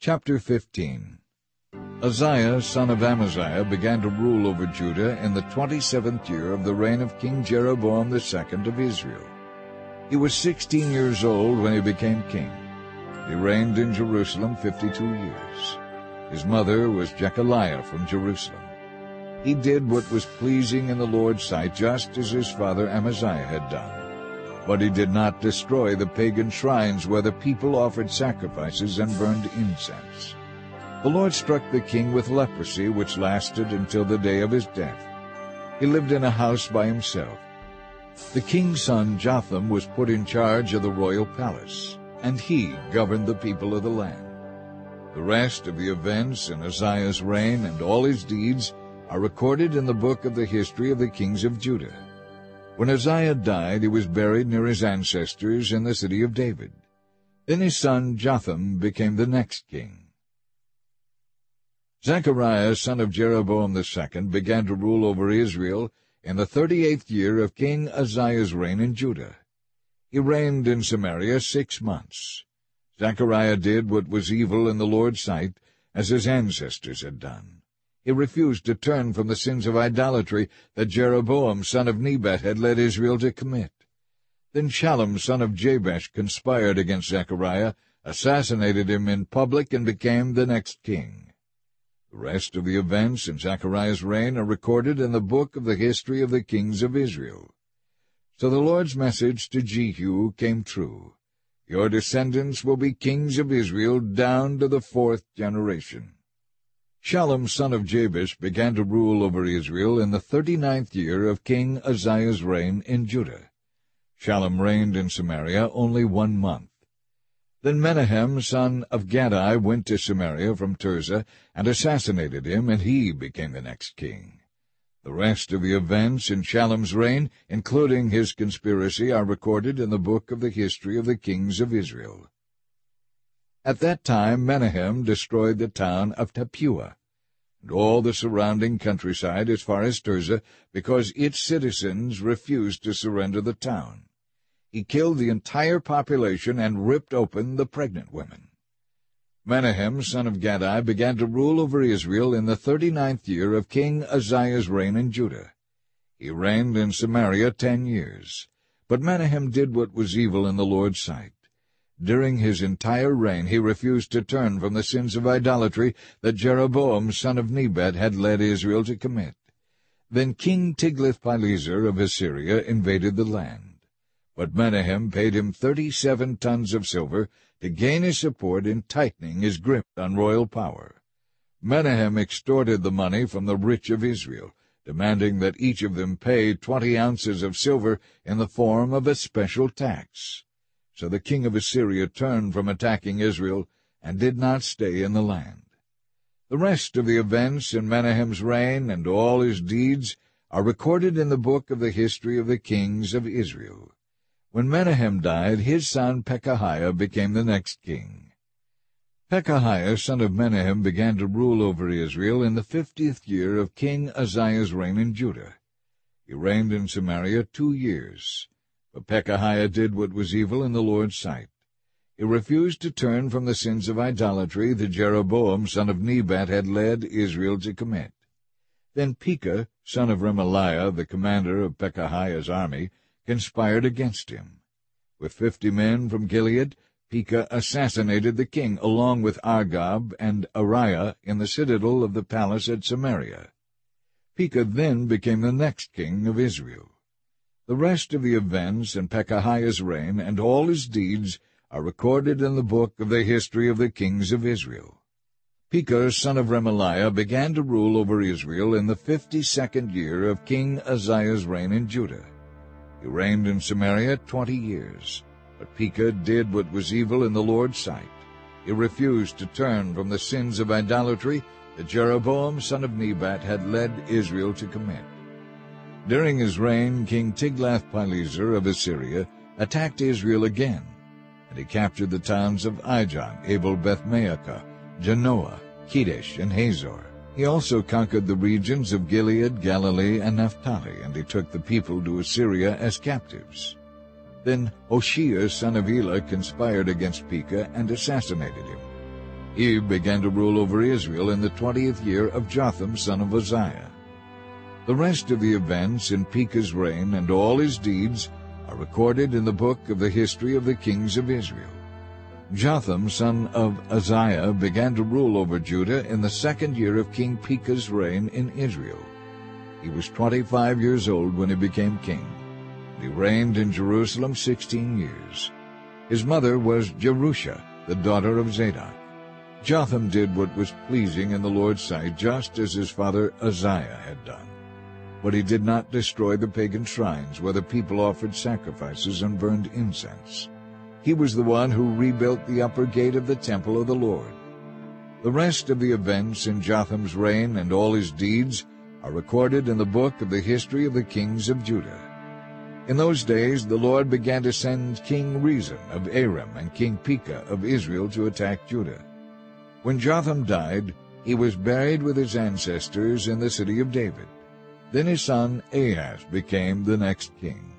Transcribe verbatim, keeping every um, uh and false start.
Chapter fifteen. Uzziah son of Amaziah began to rule over Judah in the twenty-seventh year of the reign of King Jeroboam the second of Israel. He was sixteen years old when he became king. He reigned in Jerusalem fifty-two years. His mother was Jechaliah from Jerusalem. He did what was pleasing in the Lord's sight, just as his father Amaziah had done. But he did not destroy the pagan shrines where the people offered sacrifices and burned incense. The Lord struck the king with leprosy, which lasted until the day of his death. He lived in a house by himself. The king's son Jotham was put in charge of the royal palace, and he governed the people of the land. The rest of the events in Uzziah's reign and all his deeds are recorded in the book of the history of the kings of Judah. When Uzziah died, he was buried near his ancestors in the city of David. Then his son Jotham became the next king. Zechariah son of Jeroboam the second began to rule over Israel in the thirty-eighth year of King Uzziah's reign in Judah. He reigned in Samaria six months. Zechariah did what was evil in the Lord's sight, as his ancestors had done. He refused to turn from the sins of idolatry that Jeroboam son of Nebat had led Israel to commit. Then Shallum son of Jabesh conspired against Zechariah, assassinated him in public, and became the next king. The rest of the events in Zechariah's reign are recorded in the book of the history of the kings of Israel. So the Lord's message to Jehu came true. Your descendants will be kings of Israel down to the fourth generation. Shallum son of Jabesh began to rule over Israel in the thirty-ninth year of King Uzziah's reign in Judah. Shallum reigned in Samaria only one month. Then Menahem son of Gadai went to Samaria from Tirzah and assassinated him, and he became the next king. The rest of the events in Shallum's reign, including his conspiracy, are recorded in the book of the history of the kings of Israel. At that time Menahem destroyed the town of Tappuah, and all the surrounding countryside as far as Tirzah, because its citizens refused to surrender the town. He killed the entire population and ripped open the pregnant women. Menahem son of Gadai began to rule over Israel in the thirty-ninth year of King Uzziah's reign in Judah. He reigned in Samaria ten years. But Menahem did what was evil in the Lord's sight. During his entire reign he refused to turn from the sins of idolatry that Jeroboam son of Nebat had led Israel to commit. Then King Tiglath-Pileser of Assyria invaded the land. But Menahem paid him thirty-seven tons of silver to gain his support in tightening his grip on royal power. Menahem extorted the money from the rich of Israel, demanding that each of them pay twenty ounces of silver in the form of a special tax. So the king of Assyria turned from attacking Israel and did not stay in the land. The rest of the events in Menahem's reign and all his deeds are recorded in the book of the history of the kings of Israel. When Menahem died, his son Pekahiah became the next king. Pekahiah son of Menahem began to rule over Israel in the fiftieth year of King Uzziah's reign in Judah. He reigned in Samaria two years. But Pekahiah did what was evil in the Lord's sight. He refused to turn from the sins of idolatry that Jeroboam son of Nebat had led Israel to commit. Then Pekah son of Remaliah, the commander of Pekahiah's army, conspired against him. With fifty men from Gilead, Pekah assassinated the king, along with Argob and Ariah, in the citadel of the palace at Samaria. Pekah then became the next king of Israel. The rest of the events in Pekahiah's reign and all his deeds are recorded in the book of the history of the kings of Israel. Pekah son of Remaliah began to rule over Israel in the fifty-second year of King Uzziah's reign in Judah. He reigned in Samaria twenty years. But Pekah did what was evil in the Lord's sight. He refused to turn from the sins of idolatry that Jeroboam son of Nebat had led Israel to commit. During his reign, King Tiglath-Pileser of Assyria attacked Israel again, and he captured the towns of Ijon, Abel-Beth-Maacah, Janoah, Kedesh, and Hazor. He also conquered the regions of Gilead, Galilee, and Naphtali, and he took the people to Assyria as captives. Then Hoshea son of Elah conspired against Pekah and assassinated him. He began to rule over Israel in the twentieth year of Jotham son of Uzziah. The rest of the events in Pekah's reign and all his deeds are recorded in the book of the history of the kings of Israel. Jotham son of Uzziah began to rule over Judah in the second year of King Pekah's reign in Israel. He was twenty-five years old when he became king, and he reigned in Jerusalem sixteen years. His mother was Jerusha, the daughter of Zadok. Jotham did what was pleasing in the Lord's sight, just as his father Uzziah had done. But he did not destroy the pagan shrines where the people offered sacrifices and burned incense. He was the one who rebuilt the upper gate of the temple of the Lord. The rest of the events in Jotham's reign and all his deeds are recorded in the book of the history of the kings of Judah. In those days the Lord began to send King Rezin of Aram and King Pekah of Israel to attack Judah. When Jotham died, he was buried with his ancestors in the city of David. Then his son Ahaz became the next king.